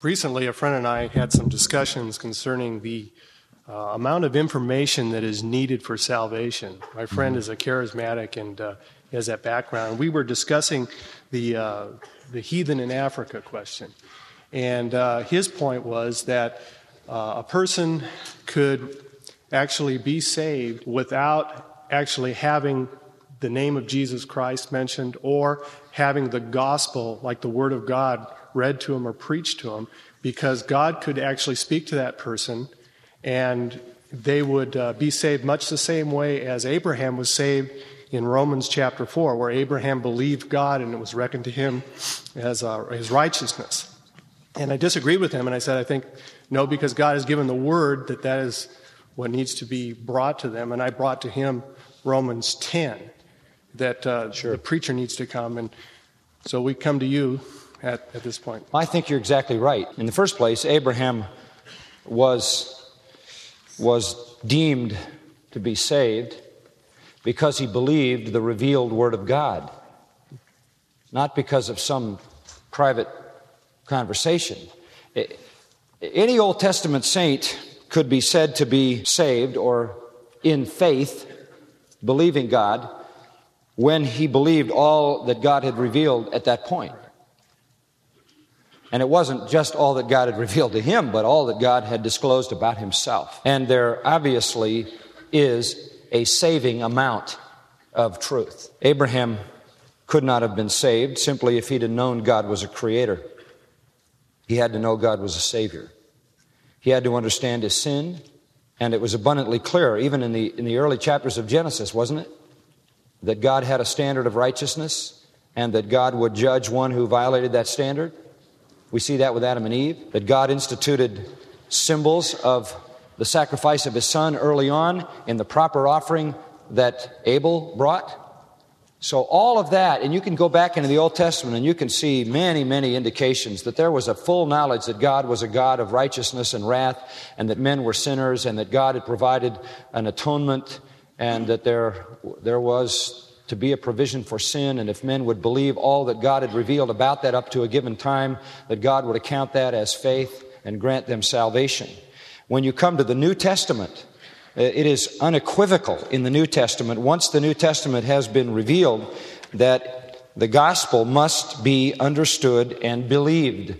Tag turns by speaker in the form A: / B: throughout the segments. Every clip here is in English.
A: Recently, a friend and I had some discussions concerning the amount of information that is needed for salvation. My friend is a charismatic and has that background. We were discussing the heathen in Africa question. And his point was that a person could actually be saved without actually having the name of Jesus Christ mentioned or having the gospel, like the Word of God, read to him or preached to him, because God could actually speak to that person and they would be saved much the same way as Abraham was saved in Romans chapter 4, where Abraham believed God and it was reckoned to him as his righteousness. And I disagreed with him, and I said, I think, no, because God has given the word that is what needs to be brought to them. And I brought to him Romans 10, that the preacher needs to come. And so we come to you at this point.
B: I think you're exactly right. In the first place, Abraham was deemed to be saved because he believed the revealed Word of God, not because of some private conversation. Any Old Testament saint could be said to be saved or in faith, believing God, when he believed all that God had revealed at that point. And it wasn't just all that God had revealed to him, but all that God had disclosed about himself. And there obviously is a saving amount of truth. Abraham could not have been saved simply if he'd have known God was a creator. He had to know God was a savior. He had to understand his sin, and it was abundantly clear, even in the early chapters of Genesis, wasn't it? That God had a standard of righteousness, and that God would judge one who violated that standard. We see that with Adam and Eve, that God instituted symbols of the sacrifice of his son early on in the proper offering that Abel brought. So all of that, and you can go back into the Old Testament and you can see many, many indications that there was a full knowledge that God was a God of righteousness and wrath, and that men were sinners, and that God had provided an atonement, and that there was to be a provision for sin, and if men would believe all that God had revealed about that up to a given time, that God would account that as faith and grant them salvation. When you come to the New Testament, it is unequivocal in the New Testament, once the New Testament has been revealed, that the gospel must be understood and believed.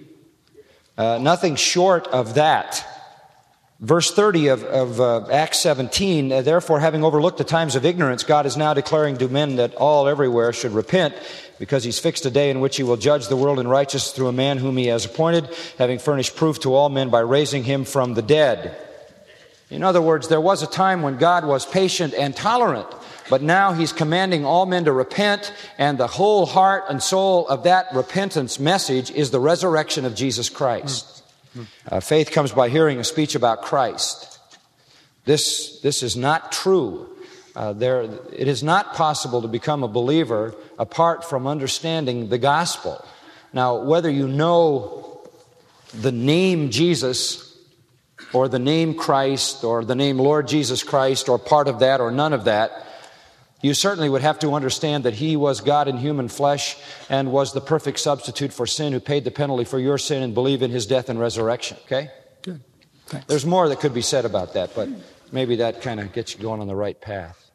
B: Nothing short of that. Verse 30 of Acts 17, therefore, having overlooked the times of ignorance, God is now declaring to men that all everywhere should repent, because he's fixed a day in which he will judge the world in righteousness through a man whom he has appointed, having furnished proof to all men by raising him from the dead. In other words, there was a time when God was patient and tolerant, but now he's commanding all men to repent, and the whole heart and soul of that repentance message is the resurrection of Jesus Christ. Faith comes by hearing a speech about Christ. This is not true. It is not possible to become a believer apart from understanding the gospel. Now, whether you know the name Jesus or the name Christ or the name Lord Jesus Christ or part of that or none of that, you certainly would have to understand that he was God in human flesh and was the perfect substitute for sin, who paid the penalty for your sin, and believe in his death and resurrection. Okay?
A: Good. Thanks.
B: There's more that could be said about that, but maybe that kind of gets you going on the right path.